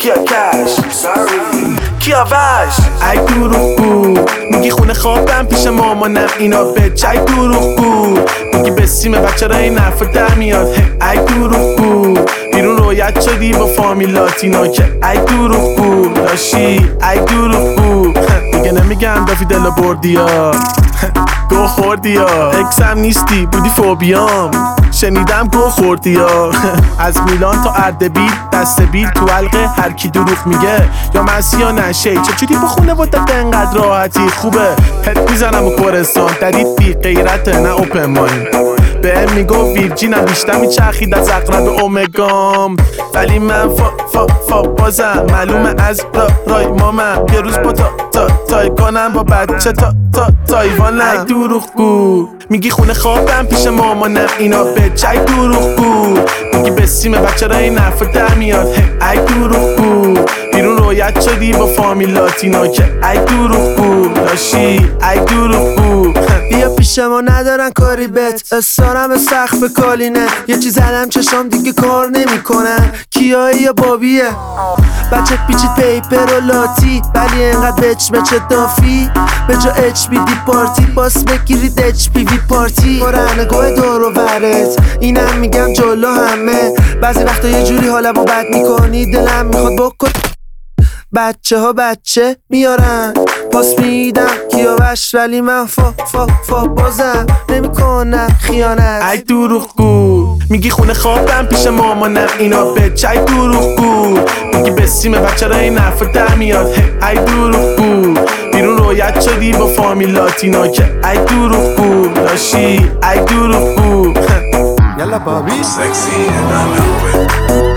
کیا کش کیا وش ای دروغگو میگی خونه خوابم پیش مامانم اینا به چای دروغگو میگی بسیم بچه را این حرف در میاد ای دروغگو بیرون رویت شدی با فامیلات اینا که ای دروغگو داشی ای دروغگو دیگه نمیگم دافی دلو بردی ها گو خوردی ها اکسم نیستی بودی فوبیام شنیدم گو خوردی ها از میلان تا اردبیل دست بیل تو حلقه هر کی دروغ میگه یا مسی یا نشه چجوری با خونه وادت انقدر راحتی خوبه پت میزنم و کورستان دارید بی غیرته نه اوپن ماین به میگو ویرجینم بیشتر میچرخید از اقرب اومگام ولی من فا بازم معلومه از رای مامم یه روز با تای کنم با بچه تایوانم ای دروغگو میگی خونه خوابم پیش مامانم اینا به چای دروغگو میگی بسیم بچه را این حرف در میاد ای دروغگو بیرون رویت شدی با فامیلات اینا که ای دروغگو داشی ای دروغگو بیا پیش ما ندارن کاری بت استارم سخت به کالینه یه چیز زدم چشام دیگه کار نمیکنن کیایی یا بابیه بچه پیچید پیپر و لاتی ولی انقدر بچ دافی به جا اچ بی دی پارتی باس بگیرید اچ پی وی پارتی رنگوه دور و برت اینم میگم جلو همه بعضی وقتا یه جوری حالمو بد میکنی دلم میخواد بکن بچه ها بچه میارن پاس میدم کیاوش ولی من فا بازم نمیکنم خیانت ای دروغگو میگی خونه خوابم پیش مامانم اینا به چای دروغگو میگی بسیم بچه را این حرف در میاد ای دروغگو بیرون رویت شدی با فامیلات اینا که ای دروغگو داشی ای دروغگو Yalla, Bobby. Sexy and I know it.